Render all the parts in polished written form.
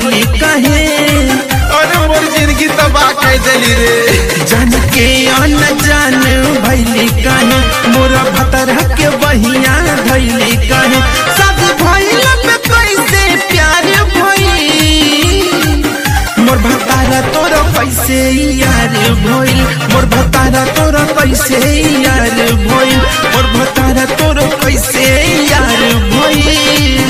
भइली काहे, अरे मोर जिंदगी तबाह कर देली रे। जान के अनजान भइली काहे, मोरा भतरा के बहिया धइली काहे। शादी भइला पे कैसे प्यार भइल, मोर भतारा तोरा कैसे यार भइल, मोर भतारा तोरा कैसे यार भइल, मोर भतारा तोरा कैसे यार भइल।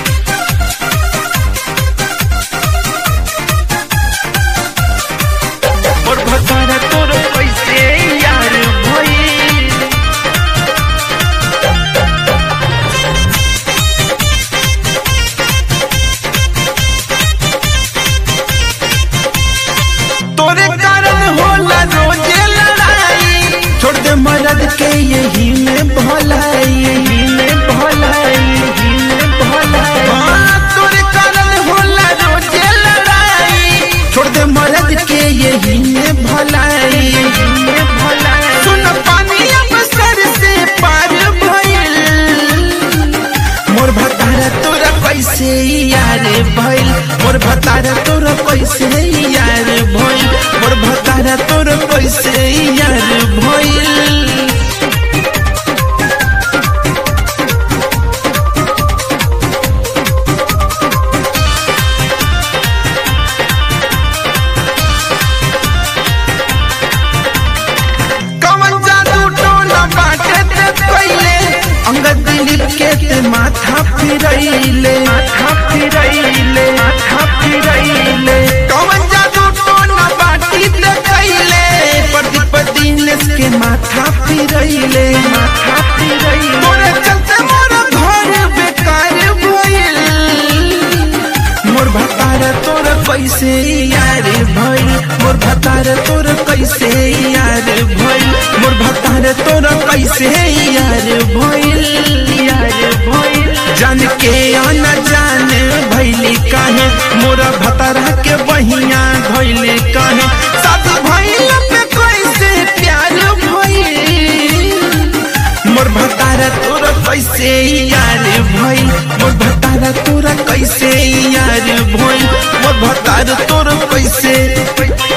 मोर भतारा तोरा कैसे यार भइल। तोरे कारण होला रोजे लड़ाई, छोड़ दे मर्द के यही में भलाई, यही में भलाई, यही में भलाई। हाँ, तोरे कारण होला रोजे लड़ाई, छोड़ दे मर्द के यही में भलाई, यही में भलाई। सुन पानी अब सर से पार भइल, मोर भतारा तोरा कैसे यार भइल, मोर भतारा तोरा कैसे यार भइल, मोर भतारा तोरा कैसे यार भइल। कवन जादू टोना बाटे ते कइले, अंगद दिलीप के ते माथा फिरैले, माथा फिरैले, माथा फिरैले। कवन जादू टोना बाटी ते कइले, प्रदीप दिनेश के माथा फिरैले, माथा फिरैले। तोरे चलते मोर घर बेकार भइल, मोर भतारा तोरा कैसे यार भइल, मोर भतारा तोरा कैसे यार भइल, मोर भतारा तोरा कैसे यार भइल, यार भइल। जान के अनजान भइली काहे, मोरा भतारा के बहिया धइली काहे। शादी भइला पे कैसे प्यार भइल, मोर भतारा तोरा कैसे यार भइल, मोर भतारा तोरा कैसे यार भइल, मोर भतारा तोरा कैसे